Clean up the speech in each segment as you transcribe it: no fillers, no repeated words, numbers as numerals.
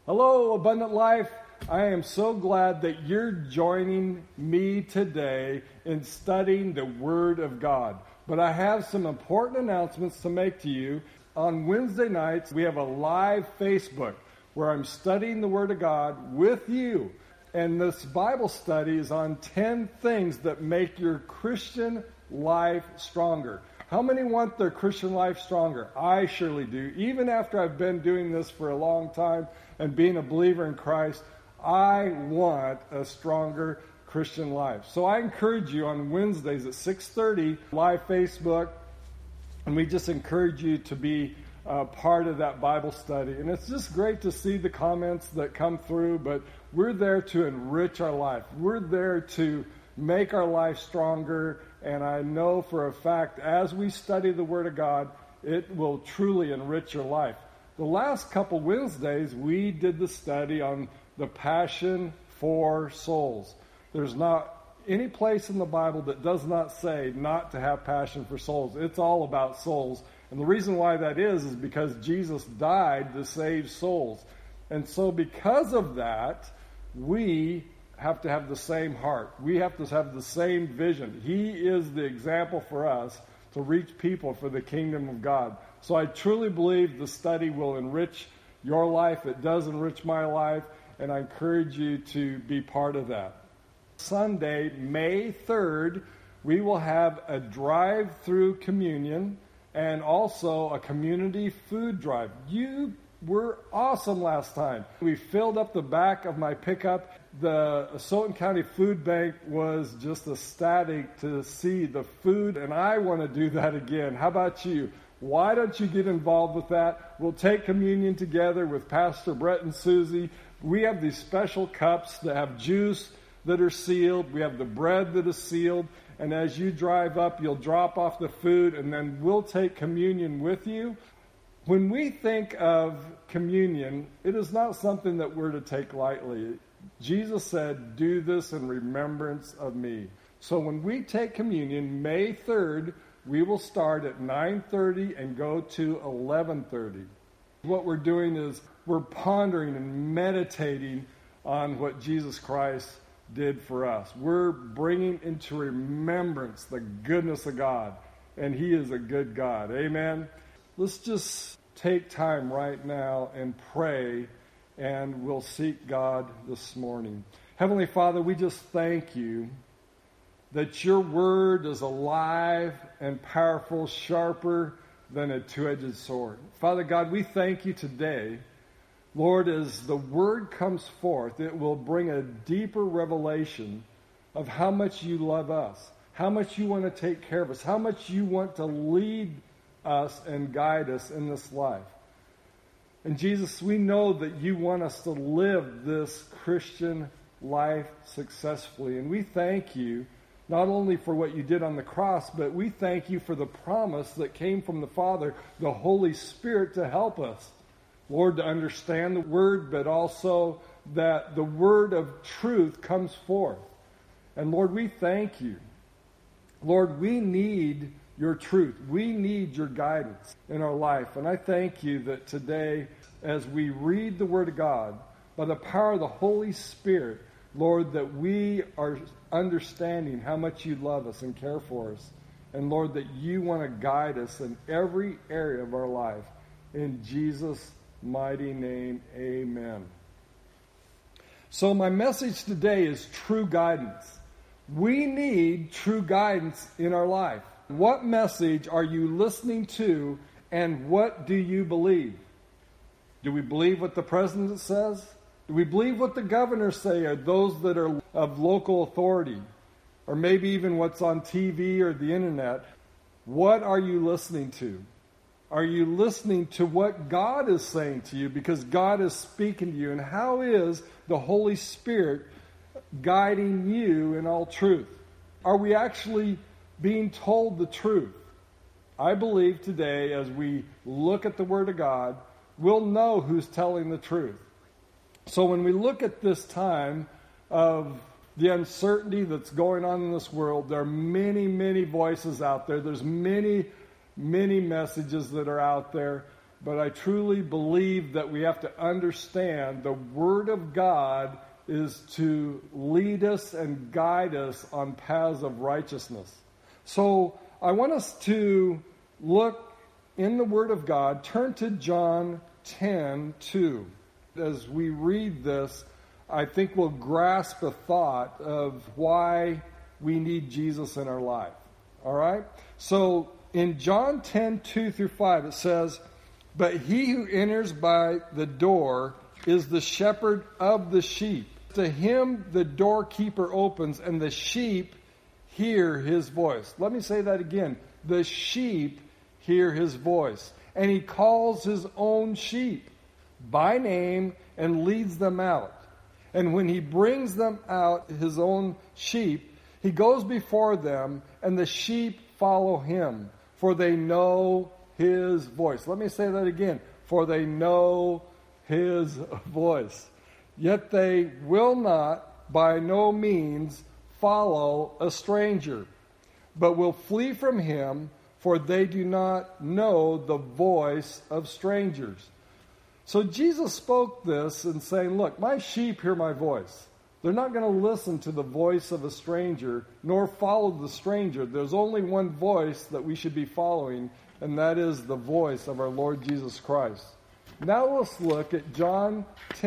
Hello, Abundant Life. I am so glad that you're joining me today in studying the Word of God. But I have some important announcements to make to you. On Wednesday nights, we have a live Facebook where I'm studying the Word of God with you. And this Bible study is on 10 things that make your Christian life stronger. How many want their Christian life stronger? I surely do. Even after I've been doing this for a long time and being a believer in Christ, I want a stronger Christian life. So I encourage you on Wednesdays at 6:30, live Facebook, and we just encourage you to be part of that Bible study. And it's just great to see the comments that come through, but we're there to enrich our life. We're there to make our life stronger, and I know for a fact as we study the Word of God, it will truly enrich your life. The last couple Wednesdays, we did the study on the passion for souls. There's not any place in the Bible that does not say not to have passion for souls. It's all about souls. And the reason why that is because Jesus died to save souls. And so because of that, we have to have the same heart. We have to have the same vision. He is the example for us to reach people for the kingdom of God. So I truly believe the study will enrich your life. It does enrich my life, and I encourage you to be part of that. Sunday, May 3rd, we will have a drive-through communion and also a community food drive. You were awesome last time. We filled up the back of my pickup. The Asotin County Food Bank was just ecstatic to see the food, and I want to do that again. How about you? Why don't you get involved with that? We'll take communion together with Pastor Brett and Susie. We have these special cups that have juice that are sealed. We have the bread that is sealed. And as you drive up, you'll drop off the food, and then we'll take communion with you. When we think of communion, it is not something that we're to take lightly. Jesus said, "Do this in remembrance of me." So when we take communion, May 3rd, we will start at 9:30 and go to 11:30. What we're doing is we're pondering and meditating on what Jesus Christ did for us. We're bringing into remembrance the goodness of God, and He is a good God. Amen. Let's just take time right now and pray, and we'll seek God this morning. Heavenly Father, we just thank you that your word is alive and powerful, sharper than a two-edged sword. Father God, we thank you today. Lord, as the word comes forth, it will bring a deeper revelation of how much you love us, how much you want to take care of us, how much you want to lead us and guide us in this life. And Jesus, we know that you want us to live this Christian life successfully. And we thank you not only for what you did on the cross, but we thank you for the promise that came from the Father, the Holy Spirit, to help us, Lord, to understand the word, but also that the word of truth comes forth. And Lord, we thank you. Lord, we need your truth. We need your guidance in our life. And I thank you that today, as we read the Word of God, by the power of the Holy Spirit, Lord, that we are understanding how much you love us and care for us. And Lord, that you want to guide us in every area of our life. In Jesus' mighty name, amen. So my message today is true guidance. We need true guidance in our life. What message are you listening to, and what do you believe? Do we believe what the president says? Do we believe what the governors say, or those that are of local authority? Or maybe even what's on TV or the internet? What are you listening to? Are you listening to what God is saying to you? Because God is speaking to you. And how is the Holy Spirit guiding you in all truth? Are we actually being told the truth? I believe today, as we look at the Word of God, we'll know who's telling the truth. So when we look at this time of the uncertainty that's going on in this world, there are many, many voices out there. There's many messages that are out there. but I truly believe that we have to understand the Word of God is to lead us and guide us on paths of righteousness. So I want us to look in the Word of God. Turn to John 10:2. As we read this, I think we'll grasp the thought of why we need Jesus in our life. All right? So in John 10:2-5, it says, "But he who enters by the door is the shepherd of the sheep. To him the doorkeeper opens, and the sheep hear his voice." Let me say that again. The sheep hear his voice. And he calls his own sheep by name and leads them out. And when he brings them out, his own sheep, he goes before them, and the sheep follow him, for they know his voice. Let me say that again. For they know his voice. Yet they will not, by no means, follow a stranger, but will flee from him, for they do not know the voice of strangers. So Jesus spoke this and saying, look, my sheep hear my voice. They're not going to listen to the voice of a stranger, nor follow the stranger. There's only one voice that we should be following, and that is the voice of our Lord Jesus Christ. Now let's look at John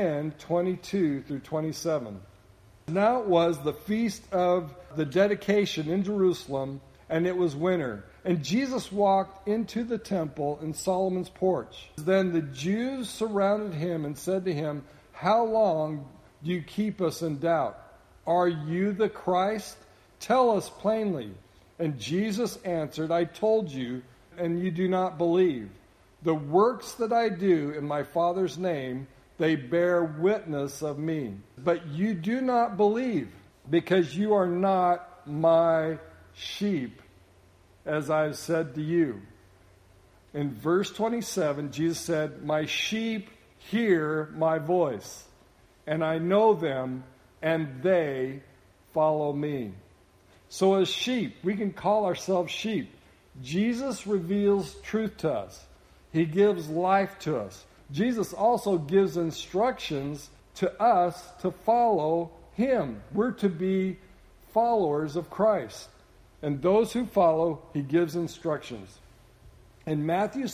10:22-27. Now it was the feast of the dedication in Jerusalem, and it was winter. And Jesus walked into the temple in Solomon's porch. Then the Jews surrounded him and said to him, "How long do you keep us in doubt? Are you the Christ? Tell us plainly." And Jesus answered, "I told you, and you do not believe. The works that I do in my Father's name, they bear witness of me. But you do not believe, because you are not my sheep, as I have said to you." In verse 27, Jesus said, "My sheep hear my voice, and I know them, and they follow me." So as sheep, we can call ourselves sheep. Jesus reveals truth to us. He gives life to us. Jesus also gives instructions to us to follow him. We're to be followers of Christ. And those who follow, he gives instructions. In Matthew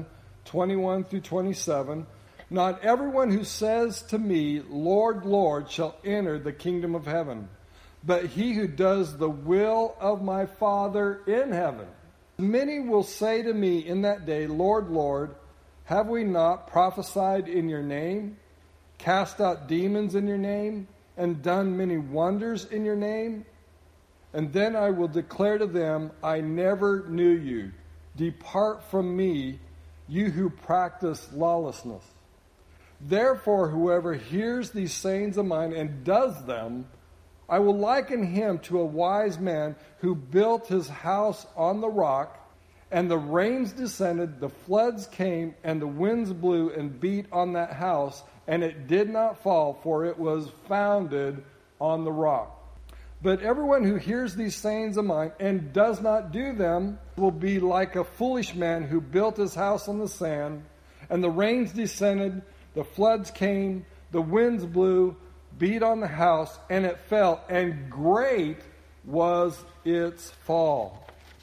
7:21-27, "Not everyone who says to me, 'Lord, Lord,' shall enter the kingdom of heaven, but he who does the will of my Father in heaven. Many will say to me in that day, 'Lord, Lord, have we not prophesied in your name, cast out demons in your name, and done many wonders in your name?' And then I will declare to them, 'I never knew you. Depart from me, you who practice lawlessness.' Therefore, whoever hears these sayings of mine and does them, I will liken him to a wise man who built his house on the rock, and the rains descended, the floods came, and the winds blew and beat on that house, and it did not fall, for it was founded on the rock. But everyone who hears these sayings of mine and does not do them will be like a foolish man who built his house on the sand, and the rains descended, the floods came, the winds blew, beat on the house, and it fell, and great was its fall."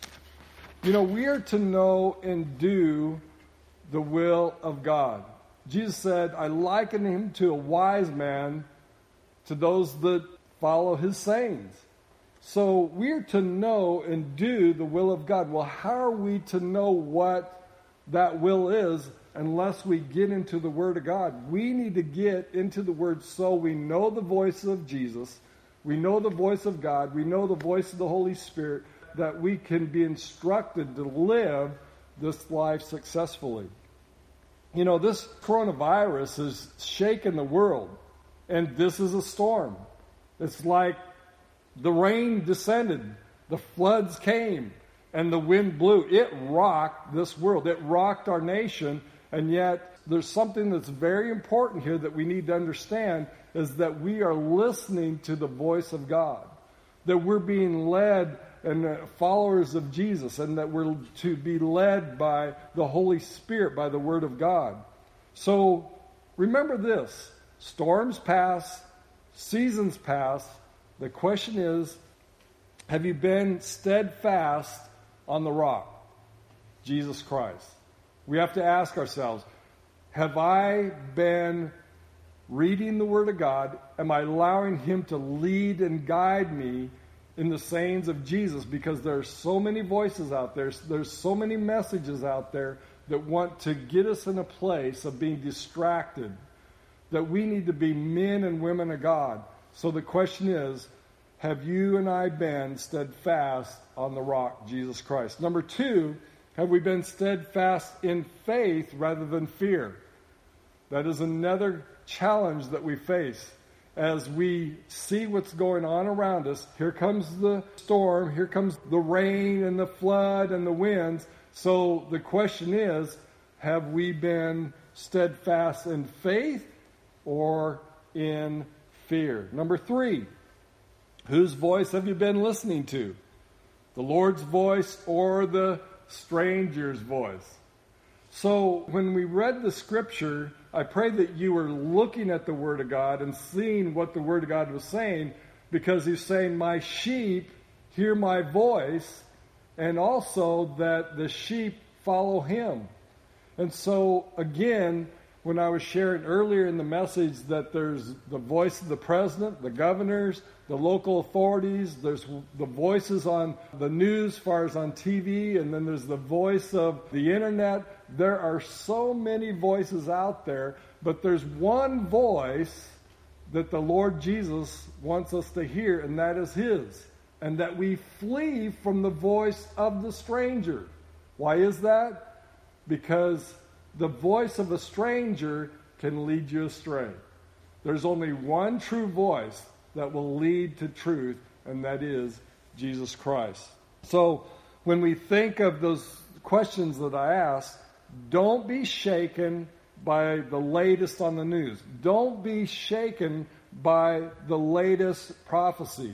You know, we are to know and do the will of God. Jesus said, "I liken him to a wise man, to those that follow his sayings." So we're to know and do the will of God. Well, how are we to know what that will is unless we get into the Word of God? We need to get into the Word so we know the voice of Jesus, we know the voice of God, we know the voice of the Holy Spirit, that we can be instructed to live this life successfully. You know, this coronavirus has shaken the world, and this is a storm. It's like the rain descended, the floods came, and the wind blew. It rocked this world. It rocked our nation, and yet there's something that's very important here that we need to understand, is that we are listening to the voice of God, that we're being led and followers of Jesus, and that we're to be led by the Holy Spirit, by the Word of God. So remember this: storms pass, seasons pass. The question is, have you been steadfast on the rock, Jesus Christ? We have to ask ourselves, have I been reading the Word of God? Am I allowing Him to lead and guide me in the sayings of Jesus? Because there are so many voices out there. There's so many messages out there that want to get us in a place of being distracted, that we need to be men and women of God. So the question is, have you and I been steadfast on the rock, Jesus Christ? Number 2, have we been steadfast in faith rather than fear? That is another challenge that we face. As we see what's going on around us, here comes the storm, here comes the rain and the flood and the winds. So the question is, have we been steadfast in faith or in fear? Number 3, whose voice have you been listening to? The Lord's voice or the stranger's voice? So when we read the scripture, I pray that you were looking at the Word of God and seeing what the Word of God was saying, because He's saying, my sheep hear my voice, and also that the sheep follow Him. And so, again, when I was sharing earlier in the message that there's the voice of the president, the governors, the local authorities, there's the voices on the news as far as on TV, and then there's the voice of the internet. There are so many voices out there, but there's one voice that the Lord Jesus wants us to hear, and that is His. And that we flee from the voice of the stranger. Why is that? Because the voice of a stranger can lead you astray. There's only one true voice that will lead to truth, and that is Jesus Christ. So when we think of those questions that I asked, don't be shaken by the latest on the news. Don't be shaken by the latest prophecy.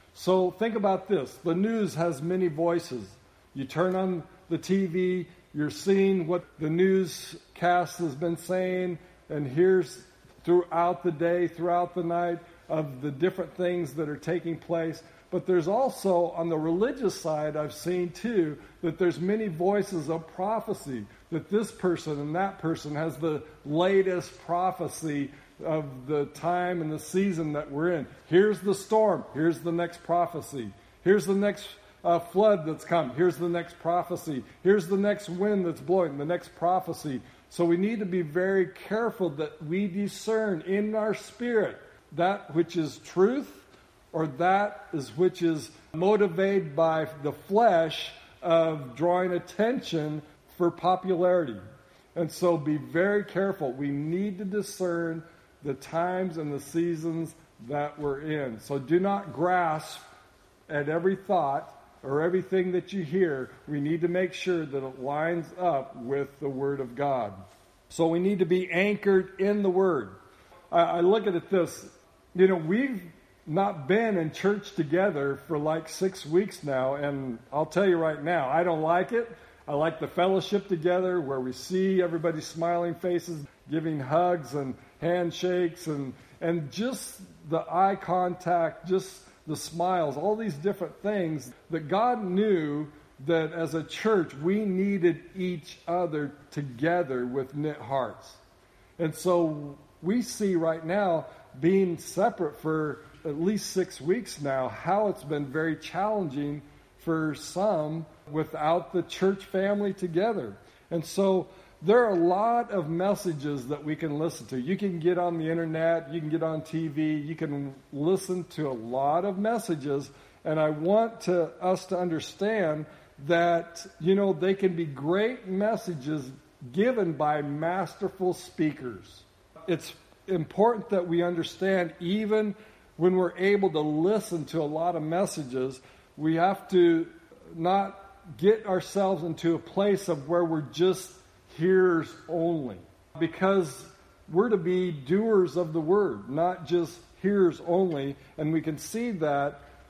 So think about this. The news has many voices. You turn on the TV, you're seeing what the newscast has been saying, and here's throughout the day, throughout the night, of the different things that are taking place. But there's also, on the religious side, I've seen too, that there's many voices of prophecy, that this person and that person has the latest prophecy of the time and the season that we're in. Here's the storm. Here's the next prophecy. Here's the next flood that's come. Here's the next prophecy. Here's the next wind that's blowing, the next prophecy. So we need to be very careful that we discern in our spirit that which is truth or that is which is motivated by the flesh of drawing attention for popularity. And so be very careful. We need to discern the times and the seasons that we're in. So do not grasp at every thought or everything that you hear. We need to make sure that it lines up with the Word of God. So we need to be anchored in the Word. I look at it this, we've not been in church together for like 6 weeks now, and I'll tell you right now, I don't like it. I like the fellowship together where we see everybody's smiling faces, giving hugs and handshakes and just the eye contact, just the smiles, all these different things that God knew that as a church we needed each other together with knit hearts. And so we see right now, being separate for at least 6 weeks now, how it's been very challenging for some without the church family together. And so there are a lot of messages that we can listen to. You can get on the internet, you can get on TV, you can listen to a lot of messages, and I want us to understand that, they can be great messages given by masterful speakers. It's important that we understand, even when we're able to listen to a lot of messages, we have to not get ourselves into a place of where we're just hearers only, because we're to be doers of the Word, not just hearers only. And we can see that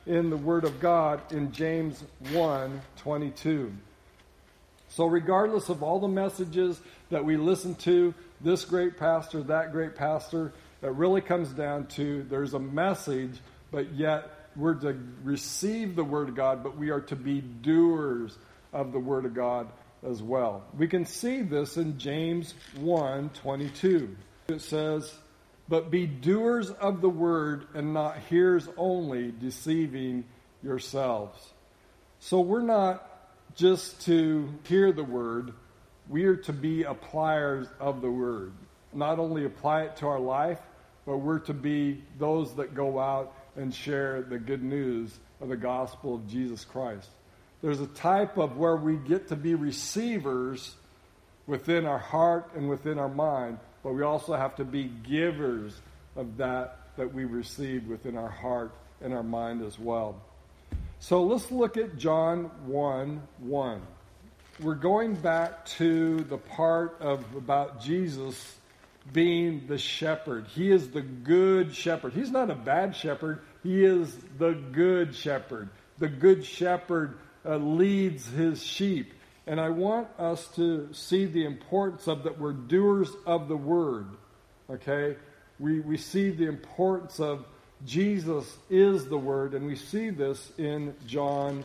in the Word of God in James 1:22. So regardless of all the messages that we listen to, this great pastor, that great pastor, it really comes down to there's a message, but yet we're to receive the Word of God, but we are to be doers of the Word of God as well. We can see this in James 1:22. It says, "But be doers of the Word and not hearers only, deceiving yourselves." So we're not just to hear the Word, we are to be appliers of the Word. Not only apply it to our life, but we're to be those that go out and share the good news of the gospel of Jesus Christ. There's a type of where we get to be receivers within our heart and within our mind, but we also have to be givers of that we receive within our heart and our mind as well. So let's look at John 1:1. We're going back to the part about Jesus being the shepherd. He is the good shepherd. He's not a bad shepherd. He is the good shepherd. The good shepherd leads his sheep. And I want us to see the importance of that we're doers of the Word. Okay? We see the importance of Jesus is the Word, and we see this in John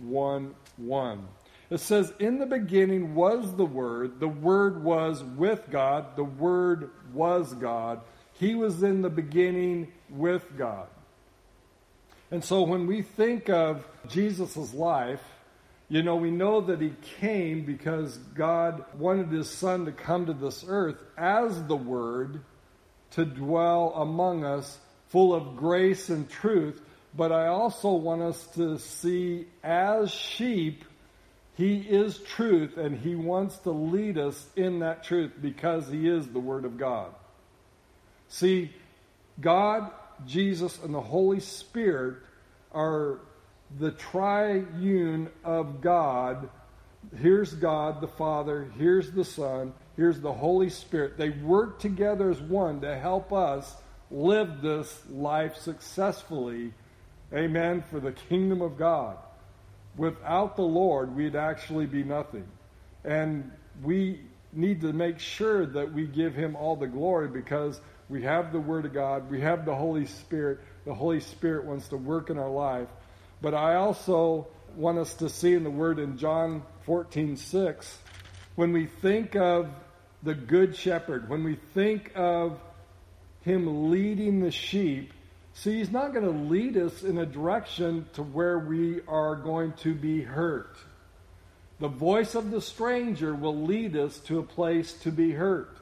1:1. It says, "In the beginning was the Word was with God, the Word was God. He was in the beginning with God." And so when we think of Jesus' life, we know that he came because God wanted his Son to come to this earth as the Word to dwell among us, full of grace and truth. But I also want us to see as sheep, he is truth, and he wants to lead us in that truth because he is the Word of God. See, God, Jesus, and the Holy Spirit are the triune of God. Here's God the Father, here's the Son, here's the Holy Spirit. They work together as one to help us live this life successfully, amen, for the kingdom of God. Without the Lord, we'd actually be nothing. And we need to make sure that we give him all the glory because we have the Word of God, we have the Holy Spirit. The Holy Spirit wants to work in our life. But I also want us to see in the Word in John 14:6, when we think of the Good Shepherd, when we think of him leading the sheep, see, he's not going to lead us in a direction to where we are going to be hurt. The voice of the stranger will lead us to a place to be hurt.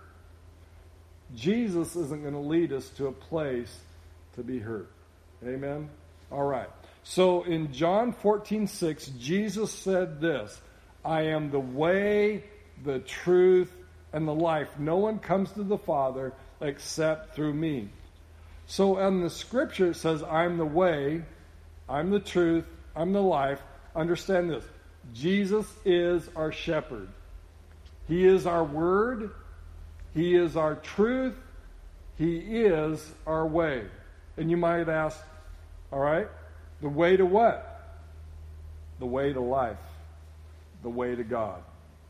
Jesus isn't going to lead us to a place to be hurt. Amen? All right. So in John 14:6, Jesus said this, "I am the way, the truth, and the life. No one comes to the Father except through me." So in the scripture it says, "I'm the way, I'm the truth, I'm the life." Understand this. Jesus is our shepherd. He is our word. He is our truth. He is our way. And you might ask, all right, the way to what? The way to life. The way to God.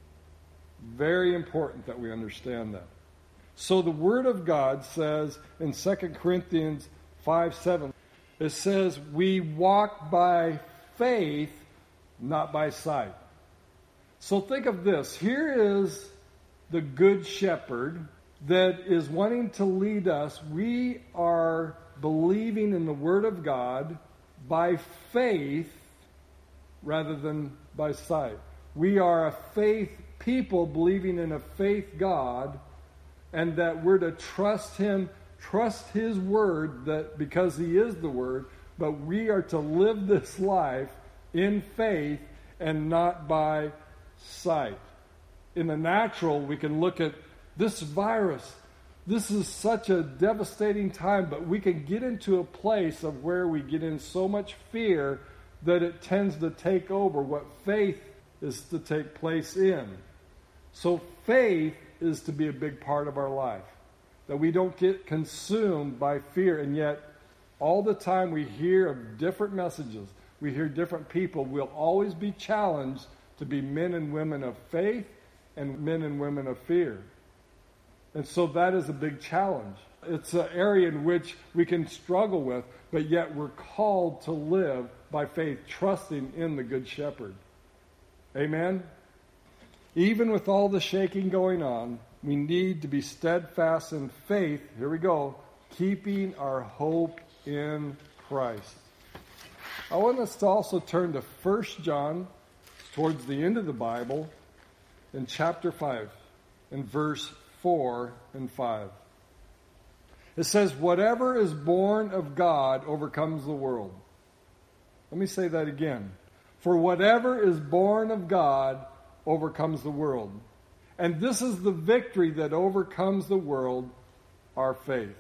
Very important that we understand that. So the Word of God says in 2 Corinthians 5:7, it says, "We walk by faith, not by sight." So think of this. Here is the Good Shepherd that is wanting to lead us. We are believing in the Word of God by faith rather than by sight. We are a faith people believing in a faith God, and that we're to trust him, trust his word, that because he is the word, but we are to live this life in faith and not by sight. In the natural, we can look at this virus. This is such a devastating time, but we can get into a place of where we get in so much fear that it tends to take over what faith is to take place in. So faith is to be a big part of our life, that we don't get consumed by fear. And yet All the time we hear of different messages. We hear different people. We'll always be challenged to be men and women of faith and men and women of fear. And so that is a big challenge. It's an area in which we can struggle with, but yet we're called to live by faith, trusting in the Good Shepherd. Amen? Even with all the shaking going on, we need to be steadfast in faith. Here we go. Keeping our hope in Christ. I want us to also turn to 1 John, towards the end of the Bible, in chapter 5, in verse 4 and 5. It says, whatever is born of God overcomes the world. Let me say that again. For whatever is born of God overcomes the world. And this is the victory that overcomes the world, our faith.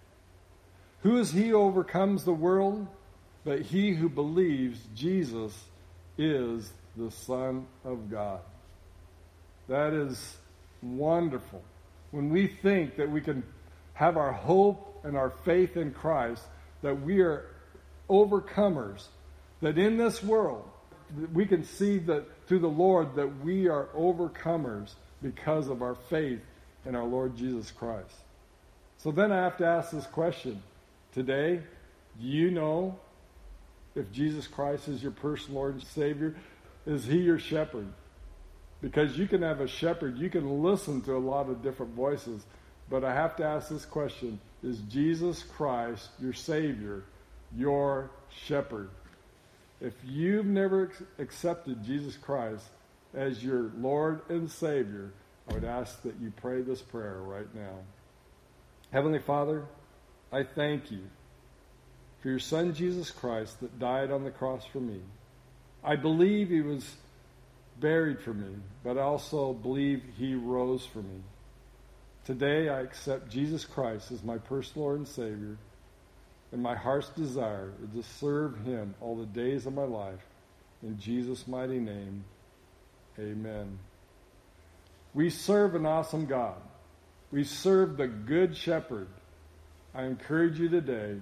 Who is he who overcomes the world? But he who believes Jesus is the Son of God. That is wonderful. When we think that we can have our hope and our faith in Christ, that we are overcomers, that in this world, we can see that through the Lord that we are overcomers because of our faith in our Lord Jesus Christ. So then I have to ask this question. Today, do you know if Jesus Christ is your personal Lord and Savior? Is he your shepherd? Because you can have a shepherd, you can listen to a lot of different voices, but I have to ask this question. Is Jesus Christ, your Savior, your shepherd? If you've never accepted Jesus Christ as your Lord and Savior, I would ask that you pray this prayer right now. Heavenly Father, I thank you for your Son Jesus Christ that died on the cross for me. I believe he was buried for me, but I also believe he rose for me. Today I accept Jesus Christ as my personal Lord and Savior, and my heart's desire is to serve him all the days of my life. In Jesus' mighty name, amen. We serve an awesome God. We serve the Good Shepherd. I encourage you today,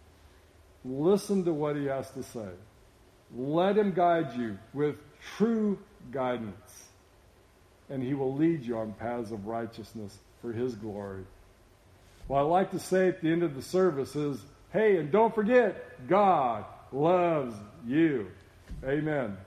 listen to what he has to say. Let him guide you with true guidance, and he will lead you on paths of righteousness for his glory. What I like to say at the end of the service is, hey, and don't forget, God loves you. Amen.